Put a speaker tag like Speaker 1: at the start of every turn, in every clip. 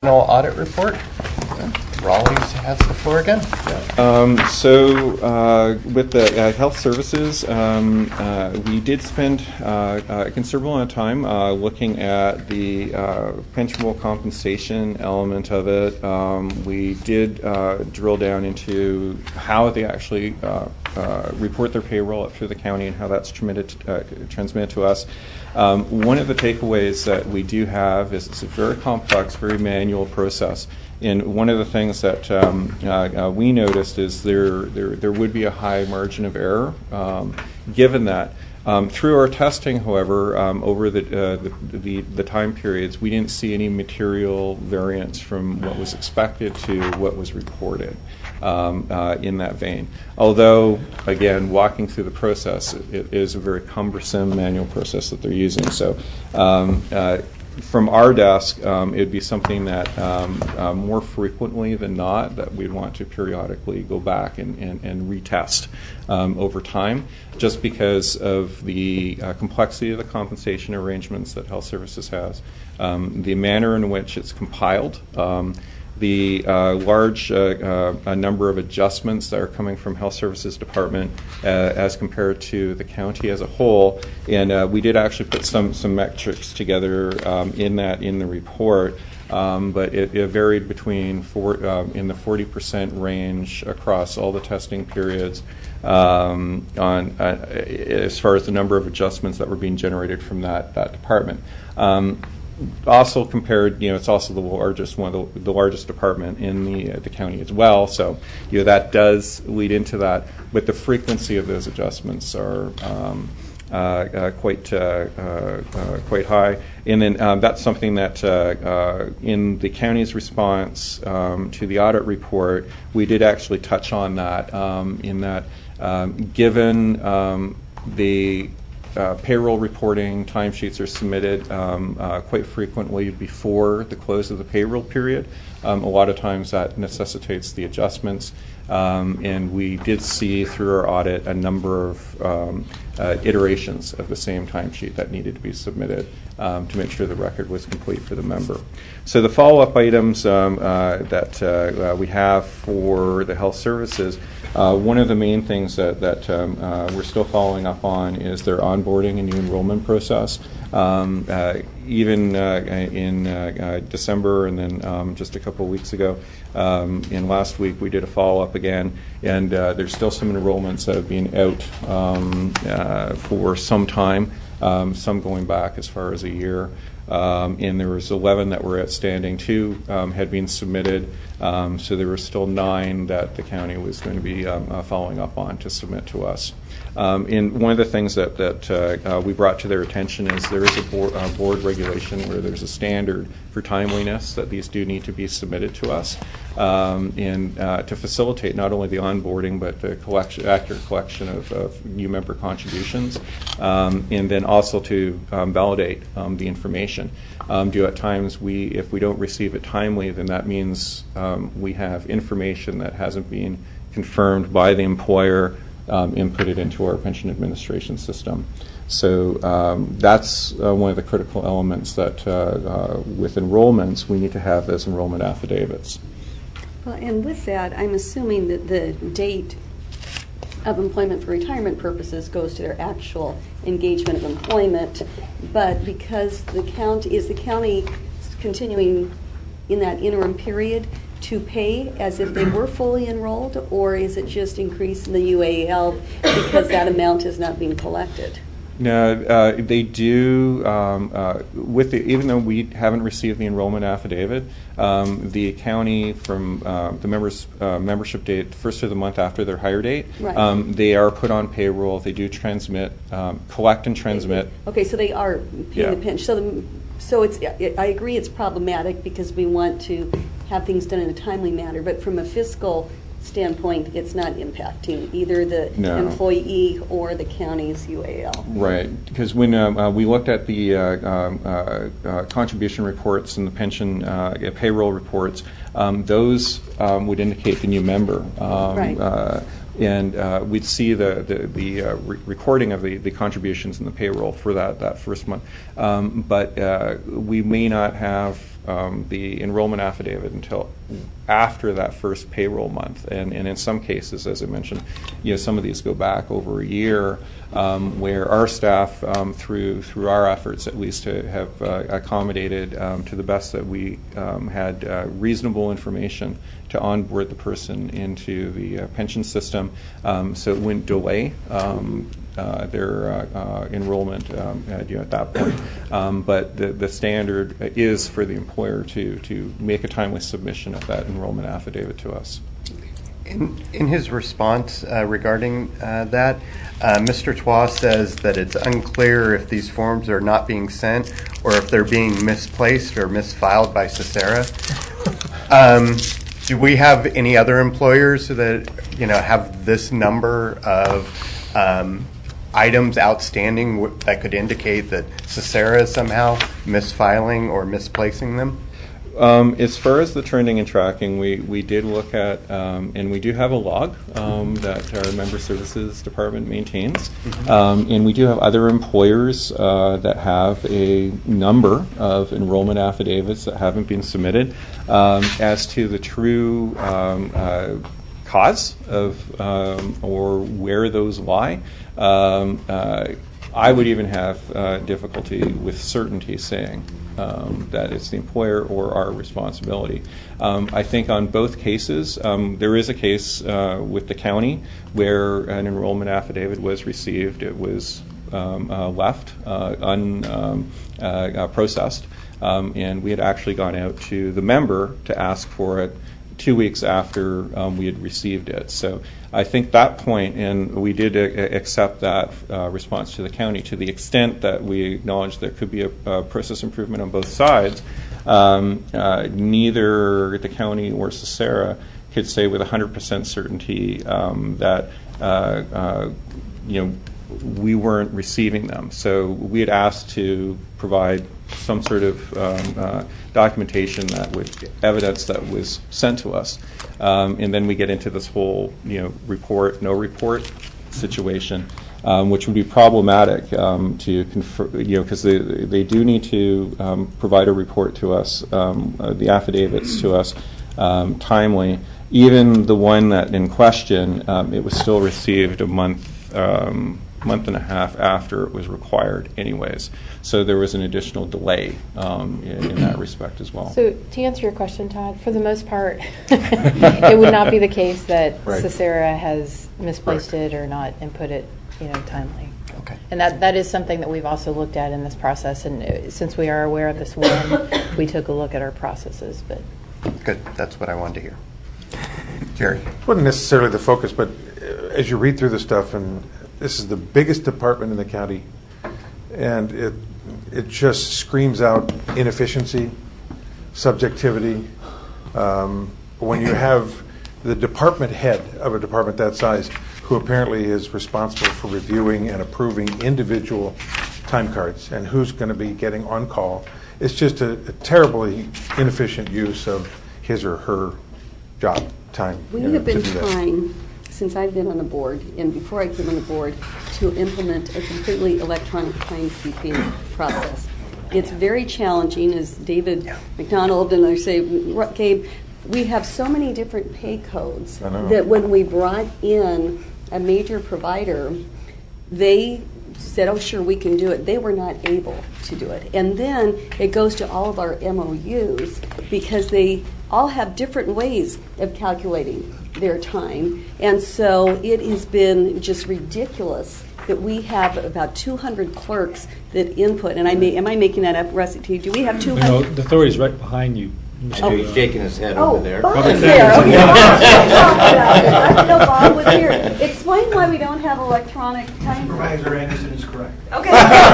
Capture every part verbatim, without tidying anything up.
Speaker 1: audit report. Raleigh has the floor again.
Speaker 2: Um, so uh, with the uh, health services, um, uh, we did spend uh, a considerable amount of time uh, looking at the uh, pensionable compensation element of it. Um, we did uh, drill down into how they actually uh, uh, report their payroll up through the county and how that's transmitted, uh, transmitted to us. Um, one of the takeaways that we do have is it's a very complex, very manual process. And one of the things that um, uh, uh, we noticed is there, there there would be a high margin of error. Um, given that, um, through our testing, however, um, over the, uh, the, the the time periods, we didn't see any material variance from what was expected to what was reported um, uh, in that vein. Although, again, walking through the process, it, it is a very cumbersome manual process that they're using. So. Um, uh, From our desk, um, it would be something that um, uh, more frequently than not that we'd want to periodically go back and, and, and retest um, over time, just because of the uh, complexity of the compensation arrangements that Health Services has, um, the manner in which it's compiled, um, the uh, large uh, uh, a number of adjustments that are coming from Health Services Department uh, as compared to the county as a whole. And uh, we did actually put some some metrics together um, in that in the report, um, but it, it varied between four, um, in the forty percent range across all the testing periods um, on uh, as far as the number of adjustments that were being generated from that that department. Um, Also compared, you know, it's also the largest one, of the, the largest department in the uh, the county as well. So, you know, that does lead into that. But the frequency of those adjustments are um, uh, uh, quite uh, uh, uh, quite high. And then um, that's something that uh, uh, in the county's response um, to the audit report, we did actually touch on that. Um, in that, um, given um, the Uh, payroll reporting timesheets are submitted um, uh, quite frequently before the close of the payroll period. Um, a lot of times that necessitates the adjustments, um, and we did see through our audit a number of um, uh, iterations of the same timesheet that needed to be submitted um, to make sure the record was complete for the member. So the follow-up items um, uh, that uh, uh, we have for the health services, Uh, one of the main things that, that um, uh, we're still following up on is their onboarding and new enrollment process. Um, uh, even uh, in uh, uh, December and then um, just a couple of weeks ago, um, and last week we did a follow-up again, and uh, there's still some enrollments that have been out um, uh, for some time, um, some going back as far as a year. Um, and there was eleven that were outstanding. Two um, had been submitted, um, so there were still nine that the county was going to be um, uh, following up on to submit to us. Um, and one of the things that, that uh, uh, we brought to their attention is there is a board, uh, board regulation where there's a standard for timeliness that these do need to be submitted to us, um, and uh, to facilitate not only the onboarding but the collection, accurate collection of, of new member contributions, um, and then also to um, validate um, the information. Um, do at times we, if we don't receive it timely, then that means um, we have information that hasn't been confirmed by the employer, um, inputted into our pension administration system. So um, that's uh, one of the critical elements that uh, uh, with enrollments we need to have as enrollment affidavits.
Speaker 3: Well, and with that, I'm assuming that the date of employment for retirement purposes goes to their actual engagement of employment, but because the county, is the county continuing in that interim period to pay as if they were fully enrolled, or is it just increasing the U A L because that amount is not being collected?
Speaker 2: No, uh, they do. Um, uh, with the, even though we haven't received the enrollment affidavit, um, the county from uh, the members' uh, membership date, first of the month after their hire date,
Speaker 3: right.
Speaker 2: um, they are put on payroll. They do transmit, um, collect and transmit.
Speaker 3: Okay, so they are paying
Speaker 2: yeah.
Speaker 3: the pension. So, the, so it's. I agree, it's problematic because we want to have things done in a timely manner, but from a fiscal standpoint, it's not impacting either the
Speaker 2: no.
Speaker 3: employee or the county's U A L.
Speaker 2: Right, because when um, uh, we looked at the uh, um, uh, uh, contribution reports and the pension uh, payroll reports, um, those um, would indicate the new member. Um,
Speaker 3: right.
Speaker 2: Uh, and uh, we'd see the the, the uh, re- recording of the, the contributions and the payroll for that, that first month. Um, but uh, we may not have um, the enrollment affidavit until after that first payroll month. And, and in some cases, as I mentioned, you know, some of these go back over a year, um, where our staff, um, through through our efforts at least, to have uh, accommodated um, to the best that we um, had uh, reasonable information to onboard the person into the uh, pension system, um, so it wouldn't delay um, uh, their uh, uh, enrollment um, at, you know, at that point. Um, but the, the standard is for the employer to, to make a timely submission of that enrollment affidavit to us.
Speaker 4: In, in his response uh, regarding uh, that, uh, Mister Twa says that it's unclear if these forms are not being sent or if they're being misplaced or misfiled by Cesera. Um, do we have any other employers that, you know, have this number of um, items outstanding w- that could indicate that Cesera is somehow misfiling or misplacing them?
Speaker 2: Um, as far as the trending and tracking, we, we did look at, um, and we do have a log um, that our Member Services Department maintains. Mm-hmm. Um, and we do have other employers uh, that have a number of enrollment affidavits that haven't been submitted. Um, as to the true um, uh, cause of um, or where those lie, um, uh, I would even have uh, difficulty with certainty saying um, that it's the employer or our responsibility. Um, I think on both cases, um, there is a case uh, with the county where an enrollment affidavit was received. It was um, uh, left uh, unprocessed, um, uh, uh, processed, um, and we had actually gone out to the member to ask for it two weeks after um, we had received it. So I think that point, and we did uh, accept that uh, response to the county to the extent that we acknowledged there could be a, a process improvement on both sides. Um, uh, neither the county or Cesera could say with one hundred percent certainty um, that uh, uh, you know we weren't receiving them. So we had asked to provide some sort of um, uh, documentation that would evidence that was sent to us, um, and then we get into this whole, you know, report, no report situation, um, which would be problematic um, to confer, you know, because they they do need to um, provide a report to us, um, uh, the affidavits to us, um, timely. Even the one that in question, um, it was still received a month. Um, month and a half after it was required anyways. So there was an additional delay um, in, in that respect as well.
Speaker 5: So to answer your question, Todd, for the most part, it would not be the case that
Speaker 4: Right.
Speaker 5: Cesera has misplaced right. it or not input it, you know, timely.
Speaker 4: Okay.
Speaker 5: And that, that is something that we've also looked at in this process. And uh, since we are aware of this one, we took a look at our processes. But
Speaker 4: good. That's what I wanted to hear. Jerry.
Speaker 6: It wasn't necessarily the focus, but uh, as you read through the stuff, and this is the biggest department in the county, and it it just screams out inefficiency, subjectivity. Um, when you have the department head of a department that size, who apparently is responsible for reviewing and approving individual time cards and who's going to be getting on call, it's just a, a terribly inefficient use of his or her job time.
Speaker 3: We
Speaker 6: you know,
Speaker 3: have been
Speaker 6: to do that.
Speaker 3: trying, since I've been on the board, and before I came on the board, to implement a completely electronic timekeeping process. It's very challenging, as David
Speaker 4: Yeah.
Speaker 3: McDonald and I say, Gabe, we have so many different pay codes
Speaker 6: I know.
Speaker 3: that when we brought in a major provider, they said, oh, sure, we can do it. They were not able to do it. And then it goes to all of our M O Us because they all have different ways of calculating their time. And so it has been just ridiculous that we have about two hundred clerks that input. And I may, am I making that up, Rusty? T? Do we have two hundred?
Speaker 7: No, the authority's right behind you.
Speaker 1: Oh, he's shaking his head
Speaker 3: Oh,
Speaker 1: over there.
Speaker 3: Bob is there. Okay, Bob, I didn't know Bob was here. Explain why we don't have electronic time.
Speaker 8: Supervisor Anderson is correct.
Speaker 3: Okay.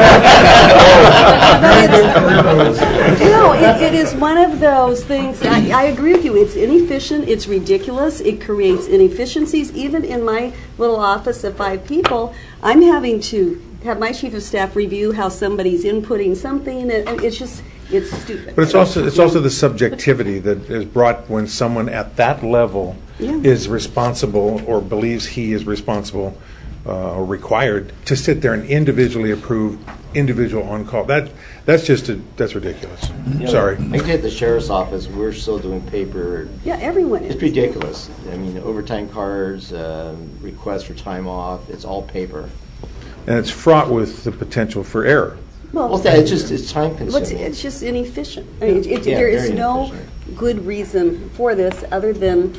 Speaker 3: No, it, it is one of those things. I, I agree with you. It's inefficient. It's ridiculous. It creates inefficiencies. Even in my little office of five people, I'm having to have my chief of staff review how somebody's inputting something. And it's just, it's stupid.
Speaker 6: But it's also it's also the subjectivity that is brought when someone at that level
Speaker 3: Yeah.
Speaker 6: is responsible or believes he is responsible uh, or required to sit there and individually approve individual on call. That that's just a, that's ridiculous. Sorry.
Speaker 8: I can at the sheriff's office, we're still doing paper.
Speaker 3: Yeah, everyone is.
Speaker 8: It's ridiculous. I mean, overtime cards, um, requests for time off, it's all paper.
Speaker 6: And it's fraught with the potential for error.
Speaker 3: Well,
Speaker 8: Well, that- it's just, it's time
Speaker 3: What's,
Speaker 8: consuming.
Speaker 3: it's just inefficient. I mean, it,
Speaker 8: Yeah,
Speaker 3: there is
Speaker 8: very
Speaker 3: no
Speaker 8: inefficient.
Speaker 3: good reason for this other than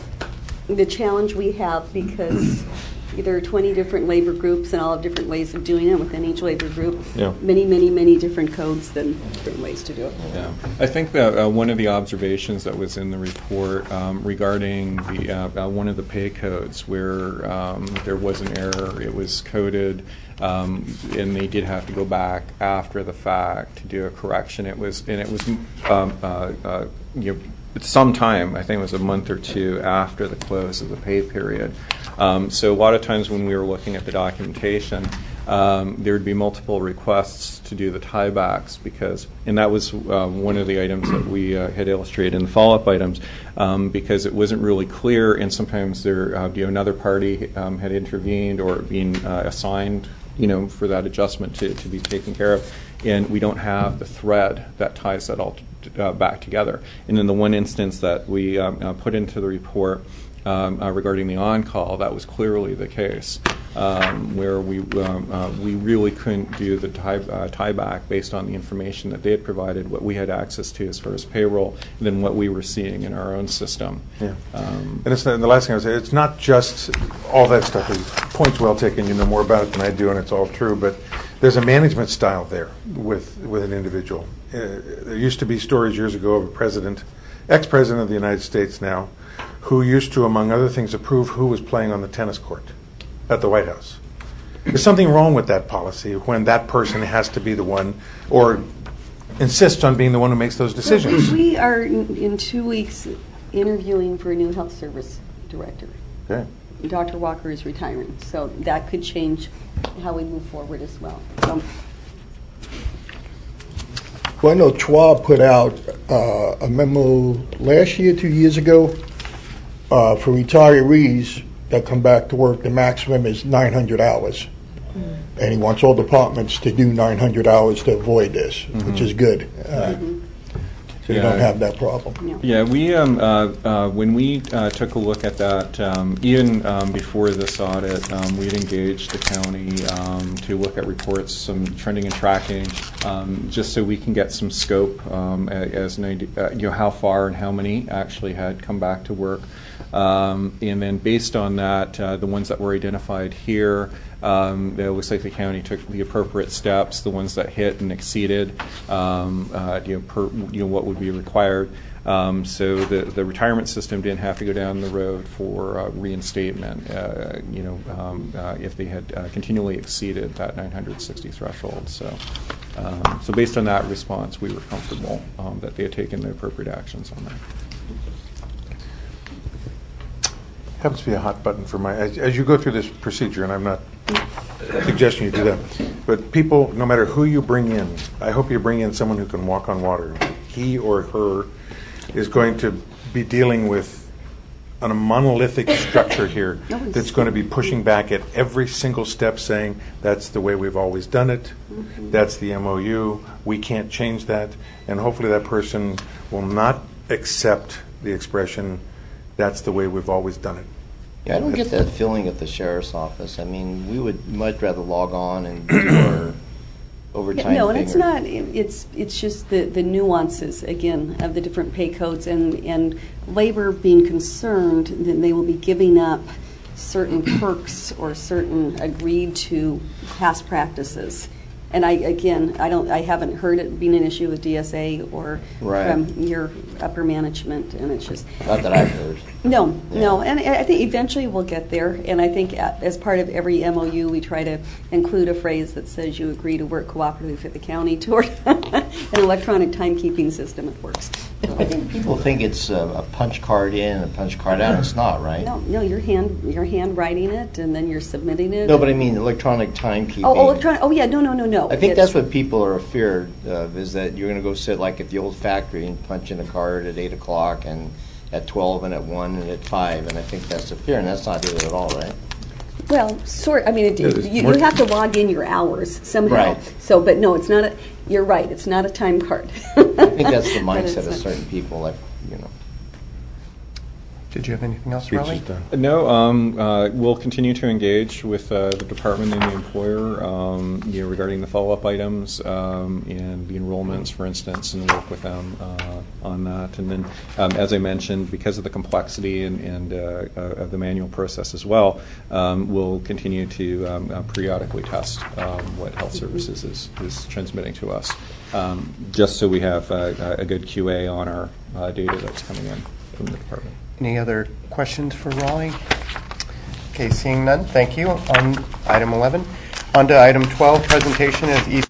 Speaker 3: the challenge we have because there are twenty different labor groups and all have different ways of doing it within each labor group.
Speaker 6: Yeah.
Speaker 3: Many, many, many different codes than different ways to do it.
Speaker 2: Yeah, I think that uh, one of the observations that was in the report um, regarding the uh, uh, one of the pay codes where um, there was an error, it was coded, um, and they did have to go back after the fact to do a correction. It was and it was um, uh, uh, you know. Some time, I think it was a month or two after the close of the pay period. Um, so a lot of times when we were looking at the documentation, um, there would be multiple requests to do the tiebacks because, and that was uh, one of the items that we uh, had illustrated in the follow-up items, um, because it wasn't really clear, and sometimes there, uh, you know, another party um, had intervened or been uh, assigned, you know, for that adjustment to, to be taken care of, and we don't have the thread that ties that all Uh, back together. And in the one instance that we um, uh, put into the report um, uh, regarding the on-call, that was clearly the case, um, where we um, uh, we really couldn't do the tie, uh, tie back based on the information that they had provided, what we had access to as far as payroll, and then what we were seeing in our own system.
Speaker 6: Yeah.
Speaker 2: Um,
Speaker 6: And, it's not, and the last thing I would say, it's not just all that stuff. Is points well taken. You know more about it than I do, and it's all true. But there's a management style there with with an individual. Uh, there used to be stories years ago of a president, ex-president of the United States now, who used to, among other things, approve who was playing on the tennis court at the White House. There's something wrong with that policy when that person has to be the one or insists on being the one who makes those decisions.
Speaker 3: We are in, in two weeks interviewing for a new health service director.
Speaker 6: Okay.
Speaker 3: Doctor Walker is retiring, so that could change how we move forward as well. So,
Speaker 9: Well, I know T W A put out uh, a memo last year, two years ago, uh, for retirees that come back to work. The maximum is nine hundred hours. Mm-hmm. And he wants all departments to do nine hundred hours to avoid this, mm-hmm. which is good. Uh, mm-hmm. So you
Speaker 2: Yeah.
Speaker 9: don't have that problem.
Speaker 3: yeah.
Speaker 2: Yeah, we um, uh, uh, when we uh, took a look at that, um, even um, before this audit, um, we'd engaged the county um, to look at reports, some trending and tracking, um, just so we can get some scope um, a- as an idea, uh, you know, how far and how many actually had come back to work, um, and then based on that, uh, the ones that were identified here. Um, it looks like the county took the appropriate steps, the ones that hit and exceeded, um, uh, you know, per, you know, what would be required. Um, so the the retirement system didn't have to go down the road for uh, reinstatement, uh, you know, um, uh, if they had uh, continually exceeded that nine hundred sixty threshold. So, um, so based on that response, we were comfortable um, that they had taken the appropriate actions on that.
Speaker 6: Happens to be a hot button for my, as, as you go through this procedure, and I'm not suggesting you do that, but people, no matter who you bring in, I hope you bring in someone who can walk on water. He or her is going to be dealing with on a monolithic structure here that's going to be pushing back at every single step, saying that's the way we've always done it, mm-hmm. that's the M O U, we can't change that, and hopefully that person will not accept the expression that's the way we've always done it.
Speaker 8: Yeah, I don't get that feeling at the sheriff's office. I mean, we would much rather log on and do our overtime
Speaker 3: No, and
Speaker 8: thing
Speaker 3: it's
Speaker 8: or-
Speaker 3: not, it's, it's just the, the nuances, again, of the different pay codes and, and labor being concerned that they will be giving up certain perks or certain agreed to past practices. And I, again, I don't, I haven't heard it being an issue with D S A or
Speaker 8: Right.
Speaker 3: from your upper management, and it's just,
Speaker 8: Not that I've heard.
Speaker 3: no,
Speaker 8: Yeah.
Speaker 3: no, and I think eventually we'll get there. And I think a- as part of every M O U, we try to include a phrase that says you agree to work cooperatively with the county toward an electronic timekeeping system that works.
Speaker 8: I think people think it's a, a punch card in and a punch card out. It's not, right?
Speaker 3: No, no, you're hand, you're handwriting it, and then you're submitting it.
Speaker 8: No, but I mean electronic timekeeping.
Speaker 3: Oh, electronic. Oh, yeah. No, no, no, no.
Speaker 8: I think
Speaker 3: It's-
Speaker 8: that's what people are feared of, is that you're going to go sit like at the old factory and punch in a card at eight o'clock and at twelve and at one and at five, and I think that's the fear, and that's not it at all, right?
Speaker 3: Well, sort, I mean, it-
Speaker 6: It is
Speaker 3: you,
Speaker 6: more-
Speaker 3: you have to log in your hours somehow.
Speaker 8: Right.
Speaker 3: So, but no, it's not a, you're right, it's not a time card.
Speaker 8: I think that's the
Speaker 3: But it's
Speaker 8: mindset of
Speaker 3: not-
Speaker 8: certain people, like, you know.
Speaker 4: Did you have anything else,
Speaker 6: Speech
Speaker 4: Raleigh?
Speaker 6: is done.
Speaker 2: No, um, uh, we'll continue to engage with uh, the department and the employer, um, you know, regarding the follow-up items um, and the enrollments, for instance, and work with them uh, on that. And then, um, as I mentioned, because of the complexity and, and uh, uh, of the manual process as well, um, we'll continue to um, uh, periodically test um, what health services is, is transmitting to us, um, just so we have uh, a good Q A on our uh, data that's coming in from the department.
Speaker 4: Any other questions for Raleigh? Okay, seeing none, thank you. On item eleven. On to item twelve, presentation of East